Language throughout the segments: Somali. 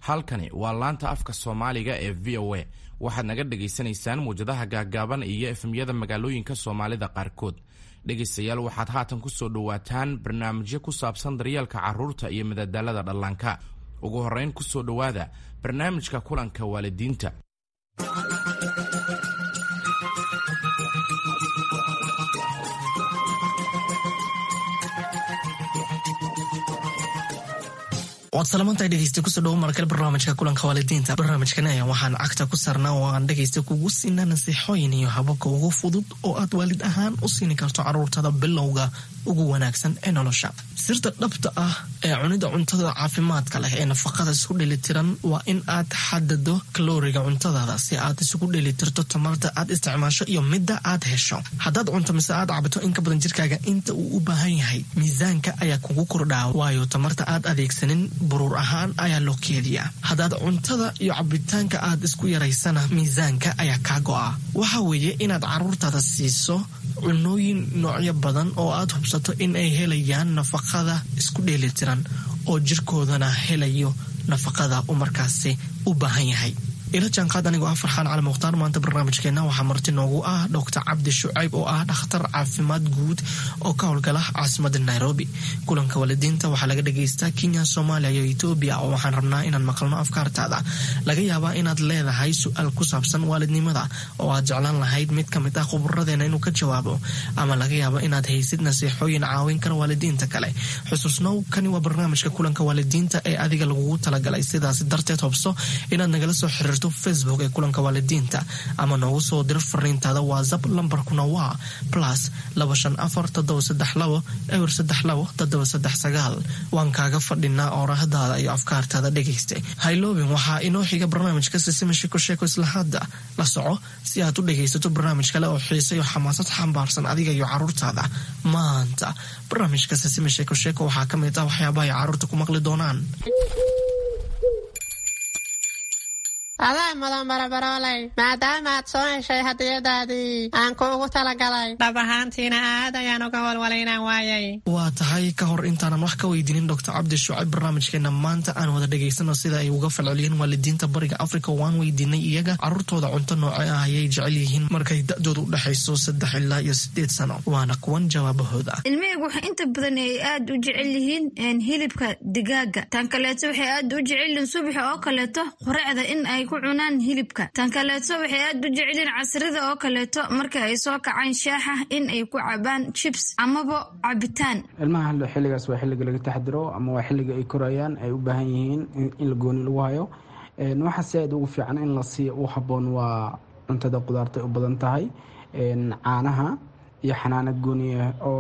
halkani waa laanta afka Soomaaliga ee VOA. waxaad naga dhageysanaysaan muujadaha gaagaaban iyo efemyada magaalooyinka Soomaalida qaarkood. dhegeystayaal waxaad haatan ku soo dhawaataan barnaamijyo ku saabsan daryeelka carruurta iyo madadaalada dhallaanka. ugu horeyn ku soo dhawaada barnaamijka kulanka waalidiinta. waad salaamantay dhegeysta kusoo dhawo markale barnaamijka kulanka waalidiinta. barnaamijkan ayaa waxaan cagta ku sarnaa oo aan dhegeysta kugu siinaa nasiixooyin iyo hababka ugu fudud oo aad waalid ahaan u siini karto carruurtada bilowga ugu wanaagsan ee nolosha. sirta dhabta ah ee cunida cuntada caafimaadka leh ee nafaqada isku dheelitiran waa in aad xadado kalooriga cuntadaada si aad isugu dheelitirto tamarta aad isticmaasho iyo midda aad hesho. haddaad cunto mise aad cabato in ka badan jirkaaga inta uu u baahan yahay, miisaanka ayaa kugu kordhaa, waayo tamarta aad adeegsanin buruur ahaan ayaa loo keediyaa. haddaad cuntada iyo cabitaanka aad isku yaraysana, miisaanka ayaa kaa go'a. waxa weeye inaad carruurtaada siiso cunooyin noocyo badan oo aad hubsato in ay helayaan nafaqada isku dheelitiran oo jirkoodana helayo nafaqada uu markaasi u baahan yahay. ila jaanqaad anigoo ah Farxaan Cali Mukhtaar. maanta barnaamijkeena waxaa marti noogu ah Dr. Cabdi Shucayb oo ah dhakhtar caafimaad guud oo ka howlgala caasimadda Nairobi. kulanka waalidiinta waxaa laga dhageystaa Kenya, Soomaaliya iyo Ethiopia oo waxaan rabnaa inaan maqalno afkaartaada. laga yaabaa inaad leedahay su'aal ku saabsan waalidnimada oo aad jeclaan lahayd mid ka mid ah khuburadeena inuu ka jawaabo, ama laga yaabo inaad haysid nasiixooyin caawin kara waalidiinta kale. xusuusnow, kani waa barnaamijka kulanka waalidiinta ee adiga lagugu talagalay. sidaas darteed hubso inaad nagala soo xiriirto Facebook ee kulanka waalidiinta ama noogu soo dir fariintaada WhatsApp. lambarkuna waa +25432 waan kaaga fadhinaa oorahdaada iyo afkaartaada dhegeysta. hayloobin waxaa inoo xiga barnaamijka Sisima Sheeko isla hadda la soco si aad u dhegeysato barnaamij kale oo xiiso iyo xamaasad xambaarsan adiga iyo carruurtaada. maanta barnaamijka Sisima Sheeko waxaa ka mid ah waxyaabaha ay carruurta ku maqli doonaan. adaa mudan barabarooley, maadaama aad soo heshay hadiyadaadii aan kuugu talagalay. dhab ahaantiina aad ayaan uga walwalaynaan waayay. waa tahay ka hor intaanan wax ka weydiinin Dr. Cabdi Shucayb, barnaamijkeena maanta aan wada dhegaysano sida ay uga falceliyeen waalidiinta bariga Afrika. waan weydiinay iyaga carruurtooda cunto noocee ah ayay jecel yihiin markay da'doodu u dhexayso 3 ilaa 8 sano. waana kuwan jawaabahooda. ilmahaygu waxa inta badan ay aad u jecel yihiin hilibka digaaga. tan kaleeto waxay aad u jecel yihiin subax oo kaleeto qoracda in ay ku cunaan hilibka. tan kaleeto waxay aad u jecelin casrida oo kaleeto marka ay soo kacaan shaaxa in ay ku cabaan chips amaba cabitaan. ilmaha xilligaas waa xilliga laga taxadiro ama waa xilliga ay korayaan, ay u baahan yihiin in la gooni lagu hayo. waxa si aad ugu fiican in la siiyo u habboon waa cuntada qudaarta u badan tahay, caanaha iyo xanaanad gooniya oo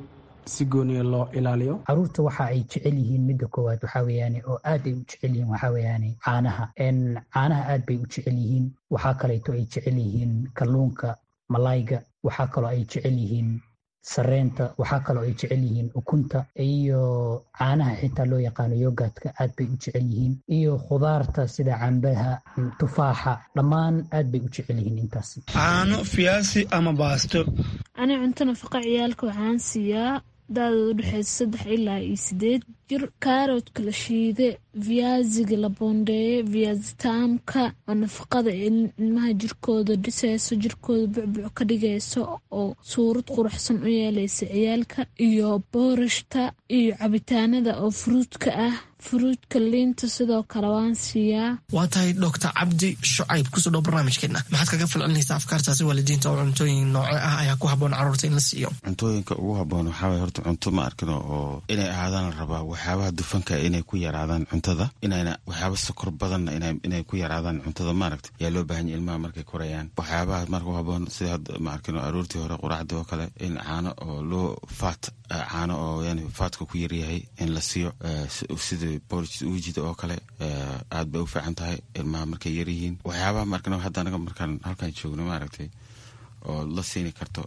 si gooniya loo ilaaliyo. caruurta waxa ay jecel yihiin midda koowaad waxaa weeyaan oo aad ay u jecel yihiin waxaa weeyaan caanaha. caanaha aad bay u jecel yihiin. waxaa kaleeto ay jecel yihiin kalluunka, malayga. waxaa kaloo ay jecel yihiin sareenta. waxaa kaloo ay jecel yihiin ukunta iyo caanaha xitaa loo yaqaano yogaadka aad bay u jecel yihiin, iyo khudaarta sida cambaha, tufaaxa, dhammaan aad bay u jecel yihiin intaas. caano, fiyaasi ama baasto. ani cunto nafaqa ciyaalka waxaan siiyaa daadooda udhexeysa 3 ilaa 8 jir. kaaroodka la shiide, viyaasiga la boondeeye, viyaasitaamka oo nafaqada ilmaha jirkooda dhisayso, jirkooda bucbuc ka dhigayso oo suurad quruxsan u yeelaysa ciyaalka, iyo boorashta iyo cabitaanada oo fruudka ah. fruudka liinta sidoo kale waan siiyaa. waa tahay Dr. Cabdi Shucayb, kusoo dhow barnaamijkeena. maxaad kaga falcelinaysaa afkaartaasi waalidiinta oo cuntooyin nooce ah ayaa ku habboon carruurta in la siiyo? cuntooyinka ugu habboon waxaa waye horta cunto ma arkino oo inay ahaadaan la rabaa. waxyaabaha dufanka inay ku yaraadaan cuntada, inayna waxyaaba sokor badanna inay ku yaraadaan cuntada maaragta yaa loo baahan yahay ilmaha markay korayaan. waxyaabaha marka u habboon sida hadda ma arkino aroortii hore quraacdii oo kale in caano oo loo caano oo yani faatka ku yaryahay in la siiyo, sida wejida oo kale aad bay u fiican tahay ilmaha markay yaryihiin. waxyaabaha markana hadda anaga markaan halkan joogno maaragtay oo la siini karto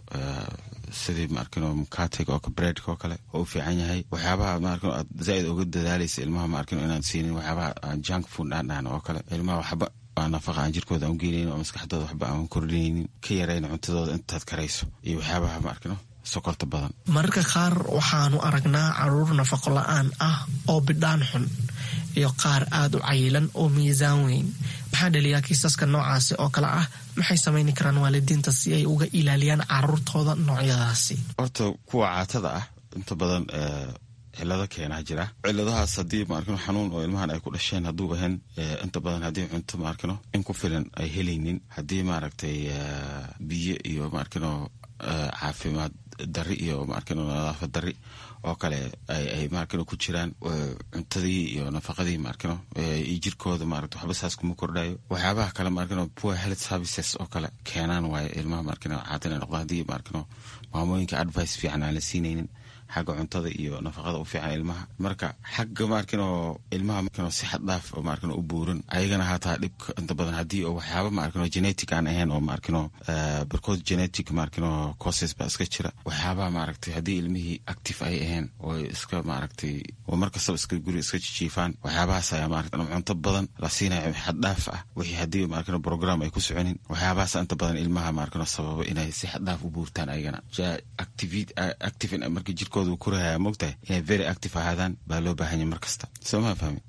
sidii maarkano mukatiga oo breadka oo kale oo u fiican yahay. waxyaabaha maarkano aad zaaid uga dadaalaysa ilmaha maarkano inaan siinin waxyaabaha junk food aan oo kale. ilmaha waxba waa nafaqa aan jirkooda aan geenaynin oo maskaxdooda waxba aan kordhinaynin, ka yarayna cuntadooda intaad karayso iyo waxyaabaha maarkano sokorta badan. mararka qaar waxaanu aragnaa carruur nafaqo la-aan ah oo bidhaan xun. iyo qaar aad u cayilan oo miisaan weyn. maxaa dhaliyaa kiisaska noocaasi oo kale ah? maxay samayni karaan waalidiinta si ay uga ilaaliyaan caruurtooda noocyadaasi? horta kuwa caatada ah inta badan cilado keenaa jira. ciladahaas haddii maarkino xanuun oo ilmahan ay ku dhasheen hadduu ahayn inta badan haddii cunto maarkino in ku filan ay helaynin, haddii maaragtay biyo iyo maarkino caafimaad dari iyo maarkino nadaafad dari oo kale ay maarkino ku jiraan, cuntadii iyo nafaqadii maarkino iyo jirkooda maaragta waxba saas kuma kordhayo. waxyaabaha kale maarkino poor health services oo kale keenaan waaye ilmaha maarkino caatan ay noqdaan haddii maarkino maamooyinka advice fiican aan la siinaynin xagga cuntada iyo nafaqada u fiican ilmaha. marka xagga maarkino ilmaha maarkino si xad dhaaf oo maarkino u buuran ayagana hataa dhibka inta badan haddii oo waxyaaba maarkino genetic aan ahayn oo maarkino barkood genetic maarkino causes ba iska jira. waxyaabaha maaragtay haddii ilmihii active ay ahayn oo iska maaragtay oo markastaba iska guri iska jiifaan, waxyaabahaas ayaa maaragtay cunto badan la siinayo xad dhaaf ah. wixii haddii maarkino program ay ku soconin, waxyaabahaas inta badan ilmaha maarkino sababo inay si xad dhaaf u buurtaan ayagana. active markii jirko kurahaya mogtahay inay very active ahaadaan baa loo baahanya markasta. soo ma fahmi?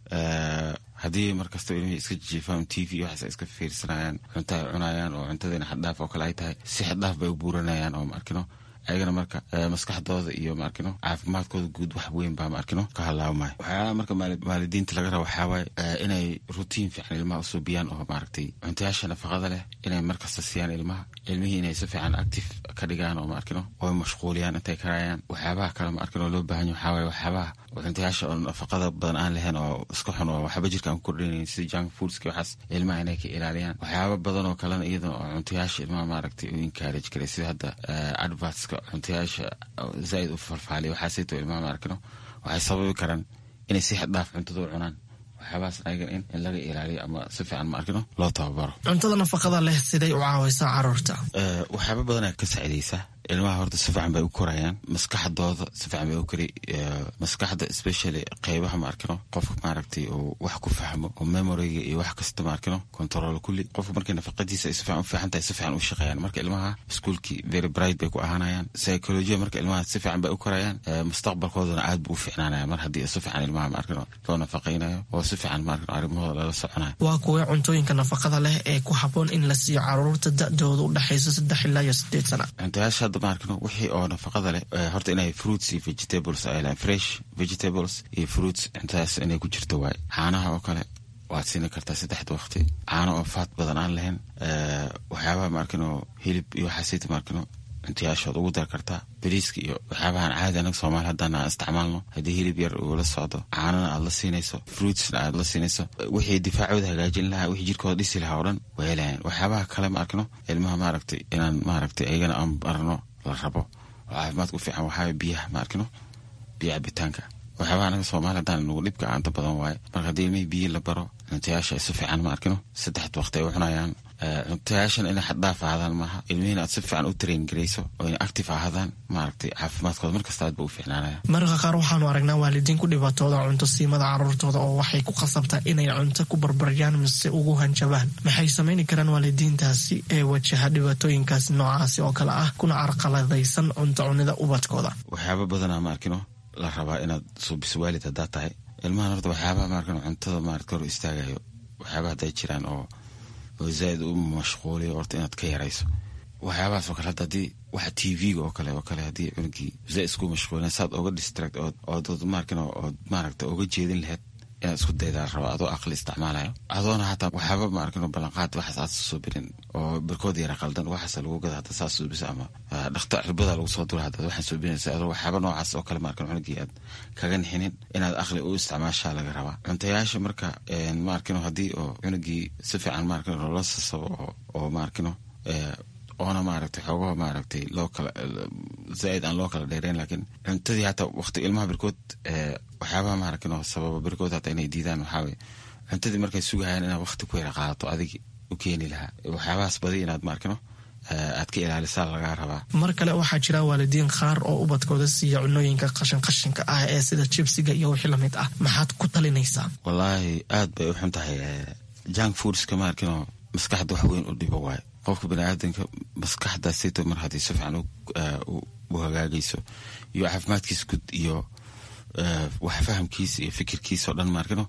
haddii markasta ilmihii iska jiifaan TV waxaas iska fiirsanayaan, cunto ay cunayaan oo cuntadiina xaddhaaf oo kale ay tahay, si xaddhaaf bay u buuranayaan oo maarkino ayagana marka maskaxdooda iyo maarkino caafimaadkooda guud wax weyn baa maarkino ka halaawmaya. waxyaalaha marka waalidiinta laga raba waxaa waaye inay routine fiican ilmaha usoo biyaan oo maaragtay cuntayaasha nafaqada leh inay markasta siiyaan ilmaha. ilmihii inay si fiican active ka dhigaan oo maarkino oo mashquuliyaan intay karayaan. waxyaabaha kale maarkino loo baahan yahay waxaa waaye waxyaabaha cuntayaasha oo nafaqada badan aan lahayn oo iska xun oo waxba jirka aan ku kordhinayn sida junk foodska waxaas ilmaha inay ka ilaaliyaan. waxyaaba badan oo kalena iyadana oo cuntayaasha ilmaha maaragtay u encourage karay sida hadda advertska cuntayaasha zaaid u farfaaliya waxaasayto ilmaha maarkino waxay sababi karaan inay si xad dhaaf cuntada u cunaan. waxyaabahaas ayagan in laga ilaaliyo ama si fiican maarkino loo tababaro. cuntada nafaqada leh siday u caawaysaa caruurta? waxyaaba badanaa ka saacidaysaa ilmaha. horta si fiican bay u korayaan, maskaxdooda si fiican bay u kori. maskaxda especially qeybaha maarkino qofka maaragtay oo wax ku fahmo oo memoriga iyo wax kasta maarkino control kulli. qofka markay nafaqadiisa ay si fiican u fiican tahay si fiican u shaqeeyaan. marka ilmaha iskuulkii very bright bay ku ahaanayaan. psychology marka ilmaha si fiican bay u korayaan, mustaqbalkoodana aad buu u fiicnaanaya mar haddii si fiican ilmaha maarkino loo nafaqaynayo oo si fiican maarkino arrimahooda lala soconayo. waa kuwa cuntooyinka nafaqada leh ee ku habboon in la siiyo caruurta da'dooda u dhexayso 3 ilaa 8 sano? cuntayaasha hadda maarkino wixii oo nafaqada leh horta inay fruits iyo vegetables ay leeyihiin, fresh vegetables iyo fruits cuntayaas inay ku jirto waaye. caanaha oo kale waad siini kartaa 3 waqti, caano oo faat badan aan lahayn. waxyaabaha maarkino hilib iyo waxaasayta maarkino cuntayaashood ugu dar kartaa. bariiska iyo waxyaabahan caadi anaga Soomaali haddaan aan isticmaalno, haddii hilib yar uu la socdo, caanana aad la siinayso, fruitsna aad la siinayso, wixii difaacooda hagaajin lahaa, wixii jirkooda dhisi lahaa oo dhan way helayaan. waxyaabaha kale maarkino ilmaha maaragtay inaan maaragtay ayagana aan barno la rabo oo caafimaadka u fiican waxaa biyaha maarkino biyo cabitaanka. waxyaabaha anaga Soomaali haddaan nagu dhibka aanta badan waaye. marka haddii ilmihii biyo la baro, cuntayaasha ay si fiican maarkino 3 waqti ay u cunayaan. cuntayaashan inay xad dhaaf ahaadaan maaha. ilmihiina aad si fiican u train garayso oo inay active ahaadaan maaragtay caafimaadkooda markasta aad ba u fiicnaanaya. mararka qaar waxaanu aragnaa waalidiin ku dhibaatooda cunto siimada caruurtooda oo waxay ku qasabtaa inay cunto ku barbaryaan mise ugu hanjabaan. maxay samayni karaan waalidiintaasi ee wajaha dhibaatooyinkaas noocaasi oo kale ah kuna carqaladaysan cunto cunida ubadkooda? waxyaaba badanaa maarkino la rabaa inaad suubiso waalid haddaad tahay. ilmahan horta waxyaabaha maarkino cuntada maaragta hor istaagayo waxyaabaha hadday jiraan oo zaaid u mashquuliyo horta inaad ka yarayso. waxyaabahaas oo kale hadda haddii waxa TV-ga oo kale haddii cunugii zaaid isku mashquulina saad oga distract ood maarkino ood maaragta oga jeedin lahayd inaad isku daydaa rabaa adoo aqli isticmaalayo. adoona hataa waxyaaba maarkino ballanqaad waxaas aad soo birin oo barkood yara qaldan waxaas lagu gada hadda saas suubisa ama dhakhtar cirbada lagu soo dura hadda waxaan suubinaysa adoo waxyaaba noocaas oo kale maarkino cunugii aad kaga nixinin inaad aqli u isticmaashaa laga rabaa. cuntayaasha marka maarkino haddii oo cunugii si fiican maarkino loola sasabo oo maarkino oona maaragtay xoogaha maaragtay loo kala zaaid aan loo kala dheereyn, laakiin cuntadii hataa waqti ilmaha barkood waxyaabaha maarkino sababa barkood hataa inay diidaan waxaa weye cuntadii markay sugahayaan inaad waqti ku yara qaadato adigi u keeni lahaa. waxyaabahaas badi inaad maarkino aad ka ilaalisaa lagaa rabaa. mar kale waxaa jira waalidiin qaar oo ubadkooda siiya cunooyinka qashinka ah ee sida jibsiga iyo wixii lamid ah. maxaad ku talinaysaa? wallaahi aad bay u xun tahay. junk foodska maarkino maskaxda wax weyn u dhibo waaye. qofka baniaadanka maskaxdaasayto mar haddii si fiican u hagaagayso iyo caafimaadkiisa guud iyo wax fahamkiisa iyo fikirkiisa oo dhan maarkino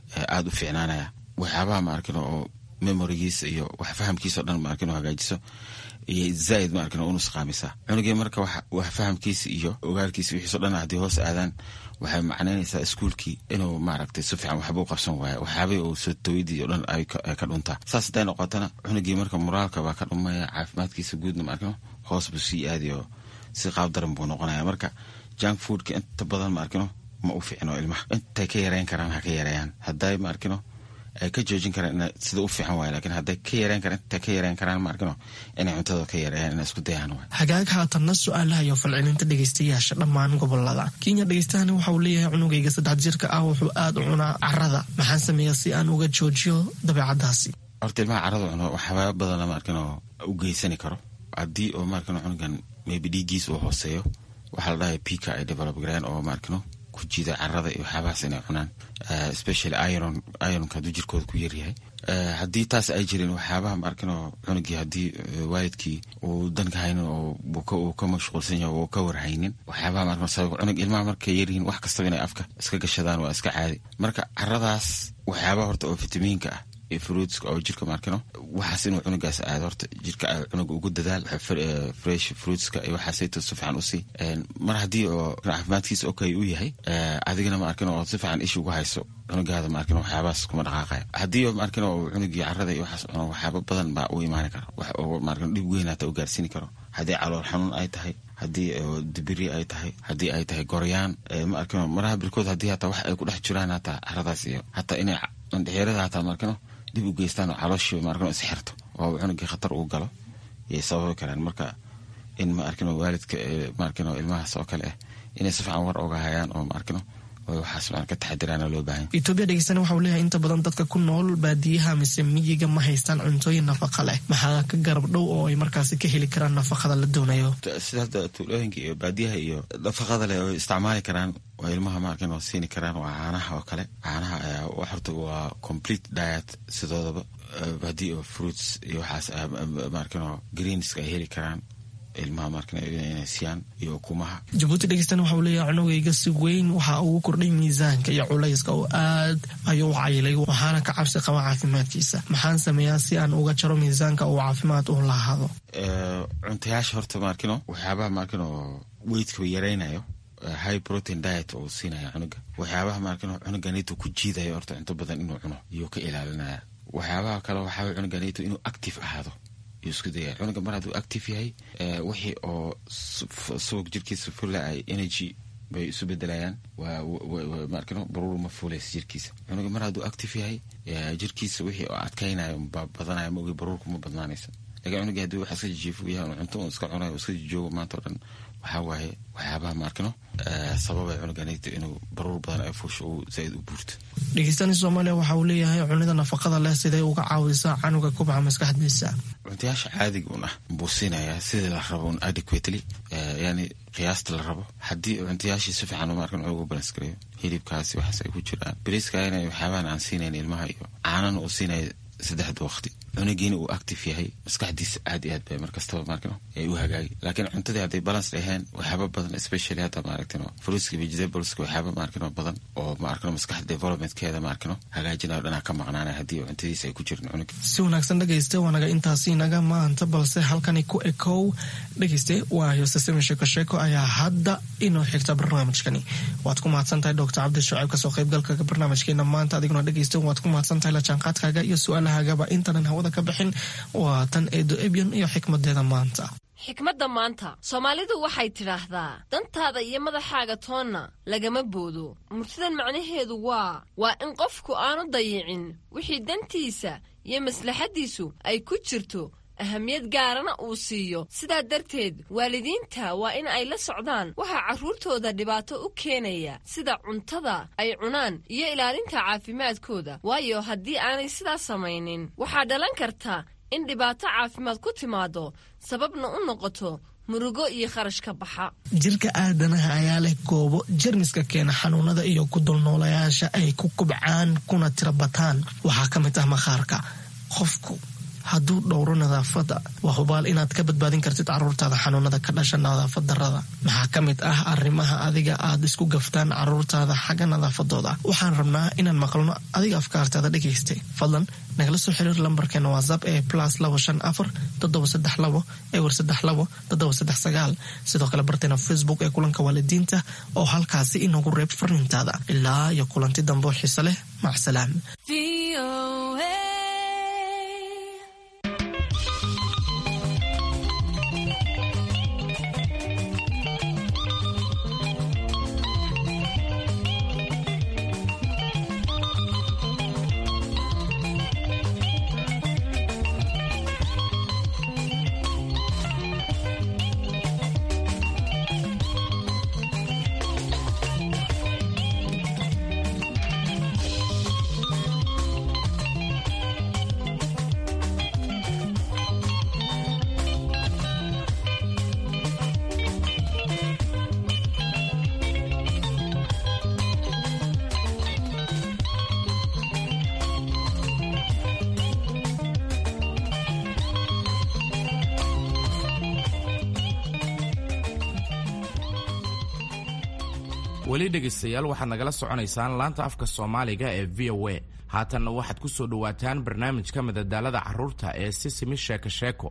aad u fiicnaanaya waxyaabaha ma arkino oo memorigiisa iyo wax fahamkiisa oo dhan ma arkino hagaajiso iyo zaid ma arkino unus qaamisa cunugii marka wax fahamkiisa iyo ogaalkiisa wixiisoo dhan haddii hoos aadaan waxay macnaynaysaa iskuulkii inuu maaragtay si fiican waxba u qabsan waayo waxyaabay uu soo tawidii oo dhan ay ka dhuntaa saas hadday noqotana cunugii marka moraalka baa ka dhumaya caafimaadkiisa guudna ma arkino hoos buu sii aadi oo si qaab daran buu noqonaya marka junk foodka inta badan ma arkino ma u fiicno ilmaha intay ka yareyn karaan ha ka yareeyaan hadday ma arkino ay ka joojin karaan sida u fiican waayo laakiin hadday ka yareyn karaan intay ka yareyn karaan ma arkino inay cuntada ka yareeyaan inay isku dayaan waayo hagaag haatanna su-aalaha iyo falcelinta dhegeystayaasha dhammaan gobolada Kenya dhegeystahani waxa uu leeyahay cunugayga 3 jirka ah wuxuu aad u cunaa carrada maxaan sameeyaa si aan uga joojiyo dabeecadaasi horta ilmaha carrada cuno waxyaaba badan ma arkino u geysani karo haddii oo ma arkino cunugan maybe dhiiggiisa uu hooseeyo waxaa la dhahay pika ay develop gareen oo ma arkino ku jiida carrada iyo waxyaabahaas inay cunaan especially ironka hadduu jirkooda ku yaryahay haddii taas ay jirin waxyaabaha ma arkino cunugii haddii waalidkii uu danka haynin oo uu ka mashquulsan yahay oo ka warhaynin waxyaabaha ma arkino sabab cunug ilmaha markay yaryihiin wax kastaba inay afka iska gashadaan waa iska caadi marka carradaas waxyaabaha horta oo fitamiinka ah iyo fruitska oo jirka ma arkino waxaas inuu cunugaas aado horta jirka cunuga ugu dadaal fresh fruitska iyo waxaasayto si fiican usii mar haddii oo caafimaadkiisa okay u yahay adigana ma arkino oo si fiican ish ugu hayso cunugaada ma arkino waxyaabahaas kuma dhaqaaqaya haddii ma arkino oo cunugii carrada iyo waxaas cuno waxyaaba badan baa u imaani kara wax oo ma arkino dhib weyn hata u gaarsiini karo haddii calool xanuun ay tahay haddii dibiri ay tahay haddii ay tahay goryaan ma arkino maraha birkood haddii hataa wax ay ku dhex jiraan hataa carradaas iyo hataa inay dhexeerada hataa ma arkino dib u geystaan oo calooshii ma arkino isxirto oo cunugii khatar uu galo yay sababi karaan marka in ma arkino waalidka ma arkino ilmahaas oo kale inay si fiican war oga hayaan oo ma arkino waxaas ma ka taxadiraan loo baahan Ethiopia dhegeystana waxa uu leeyahay inta badan dadka ku nool baadiyaha mise miyiga ma haystaan cuntooyin nafaqo leh maxaa ka garab dhow oo ay markaasi ka heli karaan nafaqada la doonayo sida tuulooyinka iyo baadiyaha iyo nafaqada leh oo isticmaali karaan waa ilmaha ma arkino siini karaan waa caanaha oo kale caanaha ayaa horta waa complete diet sidoodaba baadi oo fruits iyo waxaas ma arkino greens ay heli karaan ilmaha markana inay siiyaan iyo ukumaha Djibouti dhegeystana waxa uu leeyahay cunugayga si weyn waxa uu kordhay miisaanka iyo culayska oo aad ayuu caylay waxaana ka cabsi qaba caafimaadkiisa maxaan sameeyaa si aan uga jaro miisaanka oo caafimaad u lahaado cuntayaasha horta ma arkino waxyaabaha ma arkino weightka yareynayo high protein diet oo siinaya cunuga waxyaabaha ma arkino cunuganitu ku jiidayo horta cunto badan inuu cuno iyo ka ilaalinaya waxyaabaha kale waxaa cunuganitu inuu active ahaado isku daya cunuga mar hadduu active yahay wixii oo subag jirkiisa fulla ay energy bay isu bedelayaan waa ma arkino baruur ma fuulaysa jirkiisa cunuga mar hadduu active yahay jirkiisa wixii oo adkaynayo badanaya ma ogi baruurku ma badnaanaysa laakiin cunuga hadduu wax iska jijiifo yahay cunto uu iska cunayo iska joogo maanta oo dhan waxaa waaye waxyaabaha ma arkino sababay cunuganayta inuu baruur badan ay fuusho uu zaid u buurto dhegeystaani Soomaaliya waxa uu leeyahay cunida nafaqada leh siday uga caawisaa canuga kobaca maskaxdiisa cuntayaasha caadiga una buusinaya sida la rabo adequately yani qiyaasta la rabo haddii cuntayaashii si fiican ma arkan ugu balance gareeyo hilibkaasi waxaas ay ku jiraan bariiska inay waxyaabahan aan siinayn ilmaha iyo caanana uu siinayo 3 waqti cunugiina uu active yahay maskaxdiisa aad iyo aad bay markastaba ma arkino ay u hagaagi laakiin cuntadii hadday balance ahayn waxyaaba badan especially hadda ma arkino fruitska vegetables waxyaaba ma arkino badan oo ma arkino maskaxda developmentkeeda ma arkino hagaajinayo dhanaa ka maqnaanaya haddii cuntadiisa ay ku jirin cunug si wanaagsan dhegeyste waanaga intaasi naga maanta balse halkani ku ekow dhegeyste waayo sasimi sheeko ayaa hadda inoo xigta barnaamijkani waad ku mahadsantahay Dr. Cabdi Shucayb kasoo qaybgalka barnaamijkeena maanta adiguna dhegeyste waad ku mahadsantahay la jaanqaadkaaga iyo su'aalahaaga intanan hawada ka bixin waa tan Eedo Ebyan iyo xikmadeeda maanta xikmadda maanta Soomaalidu waxay tidhaahdaa dantaada iyo madaxaaga toonna lagama boodo murtidan macnaheedu waa in qofku aanu dayicin wixii dantiisa iyo maslaxadiisu ay ku jirto ahamiyad gaarana uu siiyo sidaa darteed waalidiinta waa in ay la socdaan waxa carruurtooda dhibaato u keenaya sida cuntada ay cunaan iyo ilaalinta caafimaadkooda waayo haddii aanay sidaas samaynin waxaa dhalan karta in dhibaato caafimaad ku timaado sababna u noqoto murugo iyo kharash ka baxa jirka aadanaha ayaa leh goobo jarmiska keena xanuunada iyo ku dulnoolayaasha ay ku kubcaan kuna tirabataan waxaa ka mid ah maqaarka qofku hadduu dhowro nadaafadda waa hubaal inaad ka badbaadin kartid carruurtaada xanuunada ka dhasha nadaafad darrada. maxaa ka mid ah arrimaha adiga aad isku gaftaan carruurtaada xagga nadaafadooda? waxaan rabnaa inaan maqlno adiga afkaartaada dhegaystay. fadlan nagala soo xiriir lambarkeena whatsapp ee +254 732 ewer 32 sidoo kale barteena Facebook ee kulanka waalidiinta oo halkaasi inagu reeb fariintaada. ilaa iyo kulanti dambe xiiso leh. macsalaam. weli dhegaystayaal waxaad nagala soconaysaan laanta afka Soomaaliga ee VOA. haatanna waxaad ku soo dhawaataan barnaamijka madadaalada carruurta ee Sisimi Sheeko Sheeko.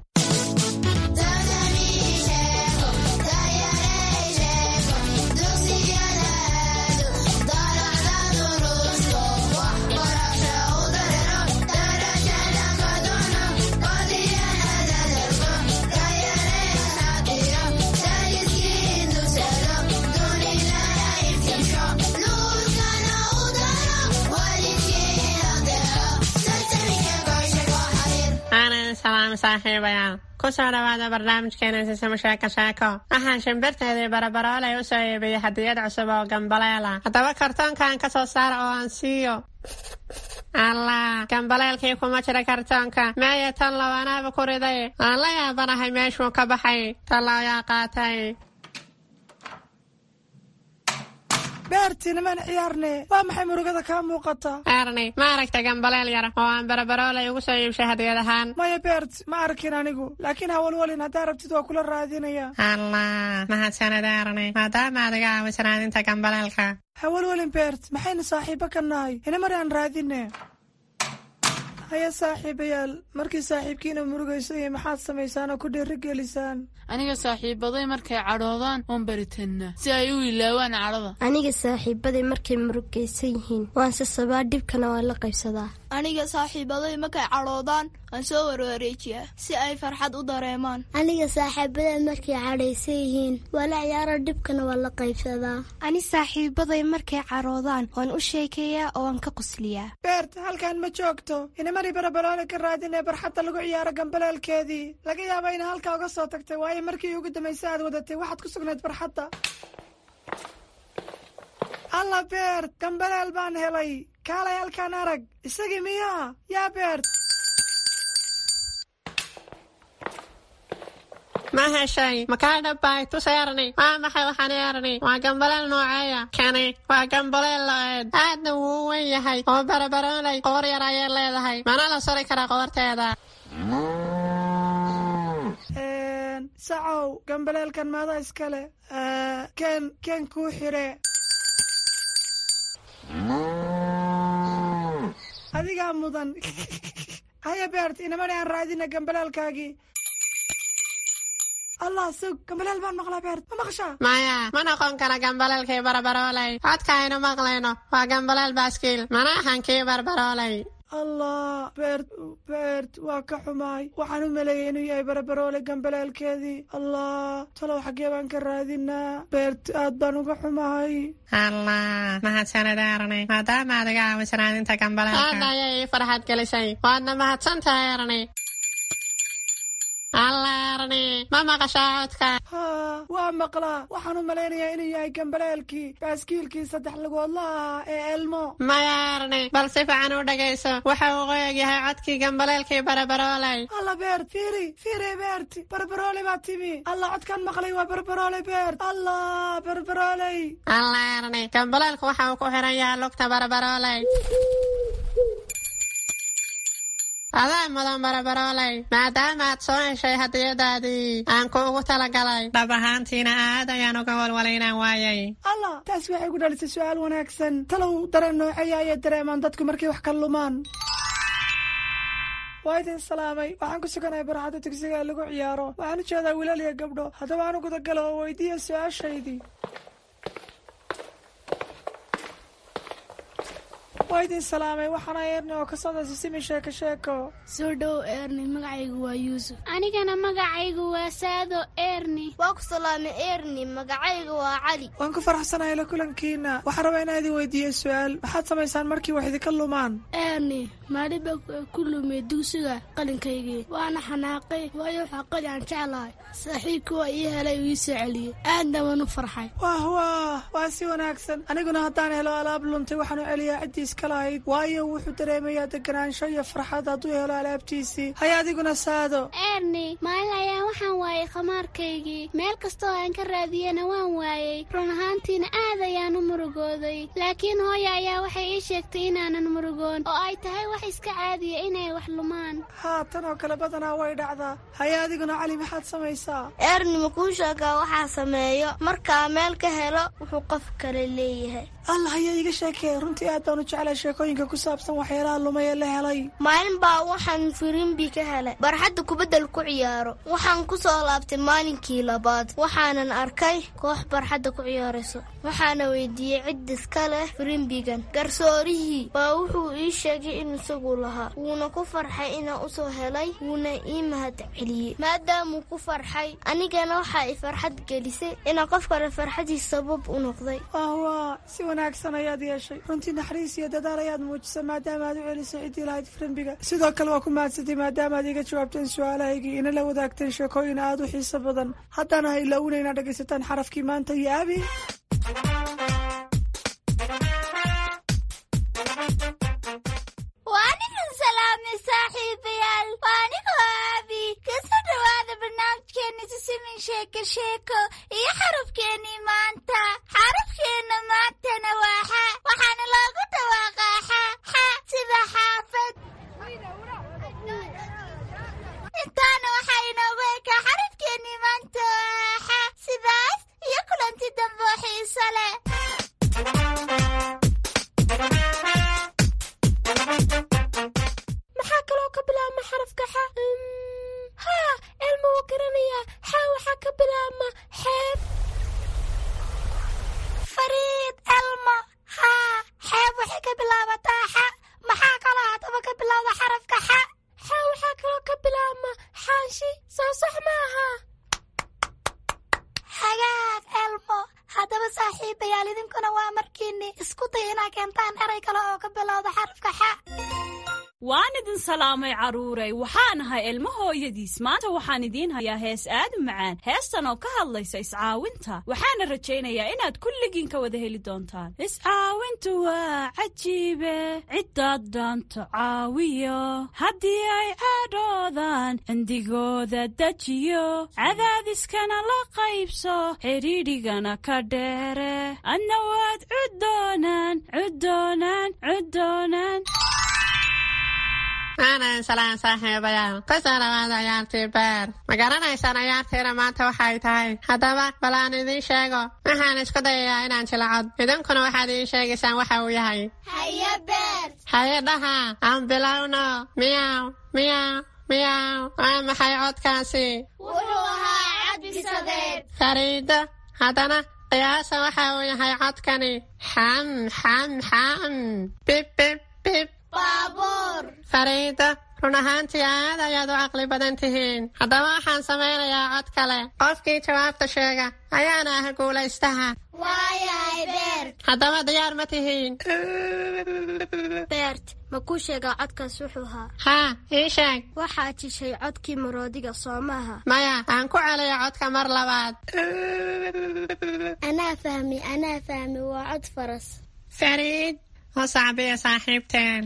saaxiibayaal ku soo dhawaada barnaamijkeena Sisimi Sheeko Sheeko. waxaan shimbirteedii barabaroolay u soo iibiyey hadiyad cusub oo gambaleela. haddaba kartoonkan ka soo saara oo aan siiyo. allah, gambaleelkii kuma jira kartoonka. meeye tan labaanaaba ku riday. aan la yaabanahay meeshuu ka baxay. talaayaa qaatay. beerti niman ciyaarne waa maxay murugada ka muuqata? Erni, ma aragtay gambaleel yar oo aan barabaroolay ugu soo iibshay hadiyad ahaan? maya beert, ma arkin anigu, laakiin hawalwalin haddaa rabtid waa kula raadinaya. allah, mahadsanid Erni, maadaama adiga aawisan raadinta gambaleelka. hawalwalin beert, maxaynu saaxiibo ka nahay? ina mari aan raadine. haya saaxiibayaal, markii saaxiibkiina murugaysay maxaad samaysaan oo ku dhiirigelisaan? aniga saaxiibaday markay cadhoodaan waan baritanaa si ay u ilaawaan cadhada. aniga saaxiibaday markay murugaysan yihiin waan sasabaa, dhibkana waan la qaybsadaa. aniga saaxiibaday markay cadhoodaan waan soo warwareejiyaa si ay farxad u dareemaan. aniga saaxiibaday markay cadhaysan yihiin waa la ciyaara, dhibkana waa la qaybsadaa. ani saaxiibaday markay cadhoodaan waan u sheekeeyaa oo waan ka qusliyaa. beert, halkan ma joogto. inamari barabaroole ka raadinee barxadda lagu ciyaaro gambaleelkeedii. laga yaaba ina halkaa uga soo tagtay, waayo markii ugu dambaysa aad wadatay waxaad ku sugnayd barxadda. alla beert, gambaleel baan helay. kaalay halkaan arag. isagii miyaa? yaa beert. ma heshay? makaa dhabbay tus Erni. waa maxay waxaan Erni? waa gambaleel nooceeya? kani waa gambaleel la-eed, aadna wuu u weyn yahay oo barabaroolay qoor yar ayay leedahay, mana la sori karaa qoorteeda. sacow, gambaleelkan maada iskale? keen kuu xire. adigaa mudan. haya beert, inamani aan raadina gambaleelkaagii. allah, sug, gambaleel baan maqlaa beert, ma maqashaa? maya, ma noqon kara gambaleelkii barabaroolay. codka aynu maqlayno waa gambaleel baaskiil, mana ahan kii barabaroolay. allah, beert waa ka xumaay. waxaan u maleeyay inuu yahay barabaroole gambaleelkeedii. allah, talow xaggee baan ka raadinaa? beert, aad baan uga xumahay. allah, mahadsanid Erni, maadaama adiga aawisan raadinta gambaleelka. aad ayay ii farxad gelisay, waadna mahadsantahay Erni. alla Erni, ma maqashaa codka? waa maqlaa. waxaan u malaynayaa inuu yahay gambaleelkii baaskiilkii 3 lugoodla ahaa ee elmo. maya Erni, bal si fiican u dhagayso. waxa uu qoyag yahay codkii gambaleelkii barabaroolay. alla beert, fiiri beert, barabaroolay baa timi. alla, codkaan maqlay waa barabaroolay beert. allah, barabaroolay. alla Erni, gambaleelku waxa uu ku xiran yahay lugta barabaroolay. adaa mudan barabaroolay maadaama aad soo heshay hadiyadaadii aan kuugu talagalay dhab ahaantiina aad ayaan uga walwalaynaan waayay allah taas waxay ku dhalisay su-aal wanaagsan talow dareen nooceeya ayay dareemaan dadku markay wax ka lumaan waa idin salaamay waxaan ku suganahay barxadda dugsiga lagu ciyaaro waxaan u jeedaa wiilal iyo gabdho haddaba aan u gudagalo oo weydiiya su-aashaydii waa idin salaamay waxaana eerni oo ka socdaysa simi sheeko soo dhow eerni magacaygu waa yuusuf anigana magacaygu waa saado eerni waa ku salaamay eerni magacaygu waa cali waan ku faraxsanahay la kulankiina waxaan rabaa inaa idin weydiiyo su-aal maxaad samaysaan markii wax idinka lumaan eerni maaliba ku lumay dugsiga qalinkaygii waana xanaaqay waayo waxaa qali aan jeclahay saaxiibka waa ii helay uu ii soo celiyey aadna waan u farxay waa si wanaagsan aniguna haddaan helo alaab luntay waxaan u celiyaa ciddiis kalahayd waayo wuxuu dareemayaa deganaansho iyo farxad hadduu helo alaabtiisii hay adiguna saado eerni maalin ayaan waxaan waayey khamaarkaygii meel kastoo aan ka raadiyana waan waayey run ahaantiina aad ayaan u murugooday laakiin hooya ayaa waxay ii sheegtay inaanan murugoon oo ay tahay wax iska caadiya inay wax lumaan tan oo kale badanaa way dhacdaa hay adiguna cali maxaad samaysaa eerni makuu sheegaa waxaa sameeyo markaa meel ka helo wuxuu qof kale leeyahay allah ayaa iga sheekee runtii aad baan u jeclay sheekooyinka ku saabsan waxyaalaha lumay ee la helay maalin baa waxaan firimbi ka helay barxadda kubaddal ku ciyaaro waxaan ku soo laabtay maalinkii labaad waxaanan arkay koox barxadda ku ciyaarayso waxaana weydiiyey cid iska leh firimbigan garsoorihii baa wuxuu ii sheegay in isagu lahaa wuuna ku farxay inaan u soo helay wuuna ii mahad celiyey maadaamuu ku farxay anigana waxaa i farxad gelisay inaan qof kale farxadiis sabab u noqday si wanaagsan ayaad yeeshay runtii naxariis iyo dadaal ayaad muujisay maadaama aad u celisay ciddii lahayd firimbiga sidoo kale waa ku mahadsantay maadaama aad iga jawaabteen su-aalahaygii ina la wadaagteen sheekooyin aad u xiiso badan haddana ha ilaawina inaad dhegaysataan xarafkii maanta iyo abi waanigan salaamay saaxiibayaal waanigoo abi kasoo dhawaada barnaamijkeena sisimin sheeko iyo xarafkeenii maanta xarafkeena maantana waa xa waxaana loogu dhawaaqaa xa sida xaafad intaana waxaa inoogu ekaa xarafkeenii maanta waa xa sidaas iyo kulanti dambe oo xiiso leh maxaa kaloo ka bilaabma xarafka xa elma wuu garanayaa xa waxaa ka bilaabma xeeb fariid elma xeeb waxay ka bilaabataa xa maxaa kaloo haddaba ka bilaabda xarafka xa waxaa kaloo ka bilaabma xaashi soo sax maaha hagaag elmo haddaba saaxiibayaal idinkuna waa markiini isku day inaa keentaan eray kale oo ka bilowda xarafka xa waan idin salaamay carruuray waxaan ahay ilmo hooyadiis maanta waxaan idiin hayaa hees aad u macaan heestan oo ka hadlaysa iscaawinta waxaana rajaynayaa inaad kulligiin ka wada heli doontaan iscaawintu waa cajiibe ciddaad dhaanto caawiyo haddii ay caadhoodaan cindigooda dejiyo cadaadiskana la qaybso xidhiidhigana ka dheere adna waad cuddoonaan aanan salaan saaxiibayaal kusoo dhawaada ciyaartii beer ma garanaysaan ciyaartiina maanta waxay tahay haddaba bal aan idiin sheego waxaan isku dayayaa inaan jilcod idinkuna waxaad ii sheegaysaan waxa uu yahay haye beer haye dhaha aan bilowno miyaw waa maxay codkaasi wuxuu ahaa cod bisadeed fariido haddana qiyaasa waxa uu yahay codkani xam bib baabuur fariida run ahaantii aad ayaad u caqli badan tihiin haddaba waxaan samaynayaa cod kale qofkii jawaabta sheega ayaana ah guulaystaha waayahay beert haddaba diyaar ma tihiin beert ma kuu sheegaa codkaas wuxuu ahaa haa ii sheeg waxaad jishay codkii maroodiga soo maaha maya aan ku celiyo codka mar labaad anaa fahmi waa cod faras fariid oo sacbiya saaxiibteen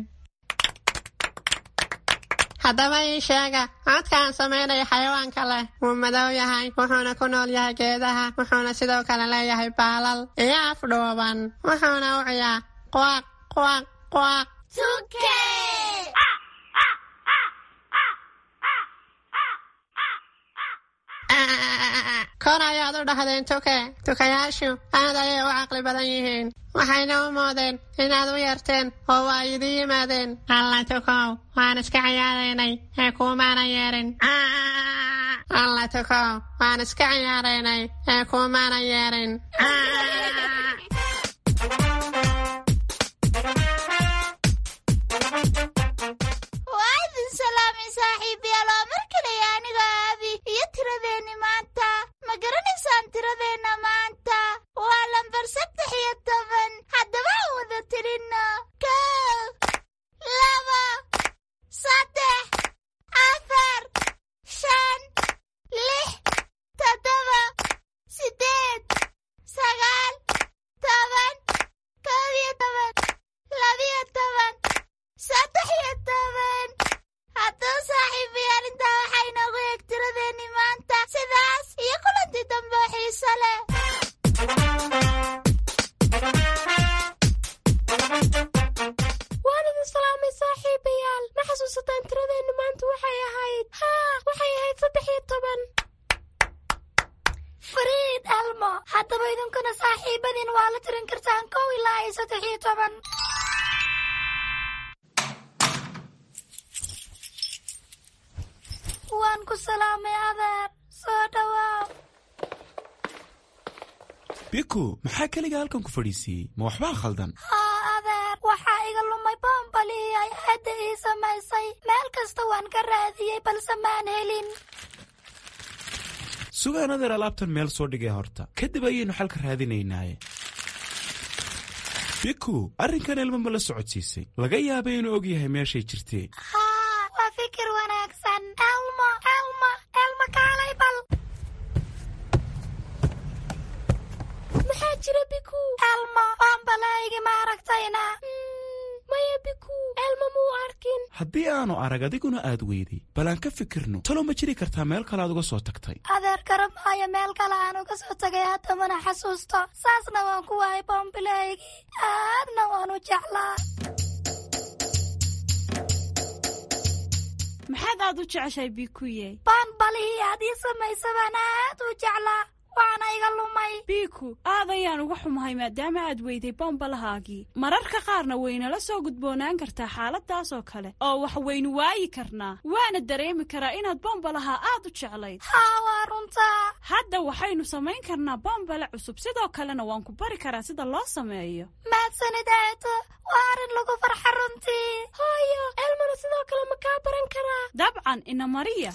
haddaba ii sheega codkaan samaynaya xayawaanka leh wuu madow yahay wuxuuna ku nool yahay geedaha wuxuuna sidoo kale leeyahay baalal iyo afdhuuban wuxuuna u ciyaa quaq tuke kor ayaad u dhahdeen tuke. Tukayaashu aad ayay u caqli badan yihiin. Waxayna u moodeen inaad u yeerteen oo waa idin yimaadeen. Alla tukow, waan iska ciyaaraynay ee kuumaana yeerin. Alla tukow, waan iska ciyaaraynay ee kuumaana yeerin. waa idin salaamay saaxiibayaal, oo mar kale aniga Abi iyo tiradeenni maanta. Ma garanaysaan tiradeenna maanta? waa lambar 13. haddaba aan wada tirinno. 1, 2, 3, 4, 5, 6, 7, 8, 9, 10, 11, 12, 13. haddaba saaxiibayaal, intaa waxay noogu eeg tiradeenni maanta. sidaas iyo kulanti dambe oo xiiso leh. waan idin salaamay saaxiibayaal. ma xasuusataan tiradeenni maanta waxay ahayd? waxay ahayd 13. fariid elmo, haddaba idinkuna saaxiibadiin waa la tirin kartaan 1 ilaa 13. waan ku salaamay adeer, soo dhawaaw. biku, maxaa keliga halkan ku fadhiisiiyey? ma waxbaa khaldan? haa adeer, waxaa iga lumay boombalii ay aadda ii samaysay. meel kasta waan ka raadiyey balse maan helin. sugaan adeer, alaabtan meel soo dhigay horta, kadib ayaynu xalka raadinaynaaye. biku, arrinkan ilmo ma la socodsiisay? laga yaabay inuu og yahay meeshay jirtee. haa, waa fikir wanaagsan. elmo kaalay bal. maxaa jira biku? elmo, boombalaygi ma aragtayna? maya biku, elmo muu arkin. haddii aanu arag adiguna aad weyday, bal aan ka fikirno. talo ma jiri kartaa meel kale aad uga soo tagtay? adeer garab maayo meel kale aan uga soo tagay, hadda mana xasuusto. saasna waan ku waayay boombalaygi, aadna waan u jeclaa. maxaad aad u jeceshahay bikuye? boombalihii aad ii samaysa baan aad u jeclaa, waana iga lumay. biku, aad ayaan uga xumahay maadaama aad weyday bombalahaagii. mararka qaarna waynala soo gudboonaan kartaa xaaladaas oo kale, oo wax waynu waayi karnaa. waana dareemi karaa inaad bombalaha aad u jeclayd. haa, waa runtaa. hadda waxaynu samayn karnaa bombale cusub, sidoo kalena waan ku bari karaa sida loo sameeyo. mahadsanid eedo, waa arrin lagu farxa runtii. hooyo, elmona sidoo kale ma kaa baran karaa? dabcan, ina mariya.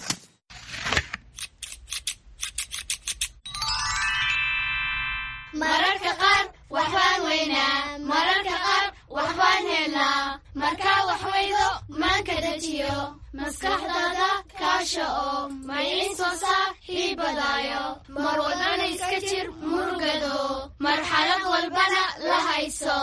mararka qaar waxbaan weynaa, mararka qaar waxbaan helnaa. markaa wax weydo maanka dejiyo, maskaxdaada kaasha oo maciin soo saar hiibadaayo. mar walbana iska jir murugado, marxalad walbana la hayso.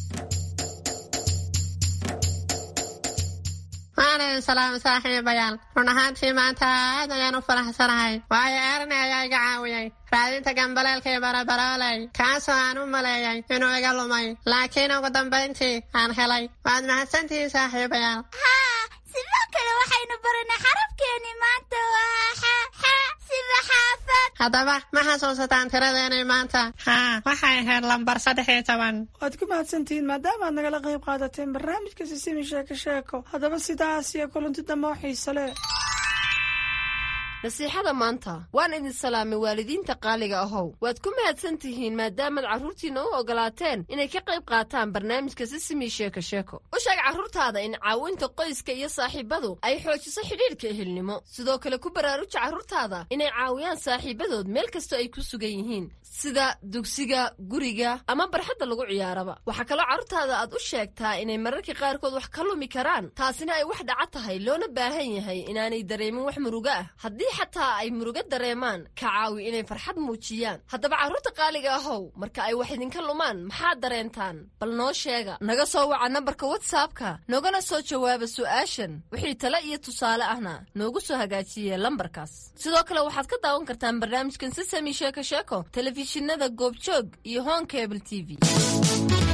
waan idin salaamay saaxiibayaal. run ahaantii maanta aad ayaan u faraxsanahay, waayo Erni ayaa iga caawiyey raadinta gambaleelka iyo barabaraaley, kaasoo aan u maleeyay inuu iga lumay, laakiin ugu dambayntii aan helay. waad mahadsantihiin saaxiibayaal. haa, sidoo kale waxaynu baranay xarafkeenni maanta waa xa sida xaafad. haddaba ma xasuusataan tiradeenay maanta? haa, waxay ahayd lambar 13. waad ku mahadsantihiin maadaama aad nagala qayb qaadateen barnaamijka sisimi sheeko sheeko. haddaba sidaas iyo kulanti dambe oo xiise leh. nasiixada maanta. waan idin salaamay waalidiinta qaaliga ahow. waad ku mahadsan tihiin maadaamaad carruurtiinna u ogolaateen inay ka qayb qaataan barnaamijka sisimi sheeko sheeko. u sheeg carruurtaada in caawinta qoyska iyo saaxiibadu ay xoojiso xidhiidhka ehelnimo. sidoo kale ku baraaruji carruurtaada inay caawiyaan saaxiibadood meel kastoo ay ku sugan yihiin, sida dugsiga, guriga ama barxadda lagu ciyaaraba. waxaa kaloo carruurtaada aad u sheegtaa inay mararka qaarkood wax ka lumi karaan, taasina ay wax dhaca tahay, loona baahan yahay inaanay dareemin wax murugo ah. haddii xataa ay murugo dareemaan, ka caawi inay farxad muujiyaan. haddaba carruurta qaaliga ahow, marka ay wax idinka lumaan maxaad dareentaan? bal noo sheega. naga soo waca nambarka whatsappka, noogana soo jawaaba su'aashan. wixii tale iyo tusaale ahna noogu soo hagaajiye lambarkaas. sidoo kale waxaad ka daawan kartaan barnaamijkan sisami sheeko sheeko telefishinada goobjoog iyo Home Cable TV.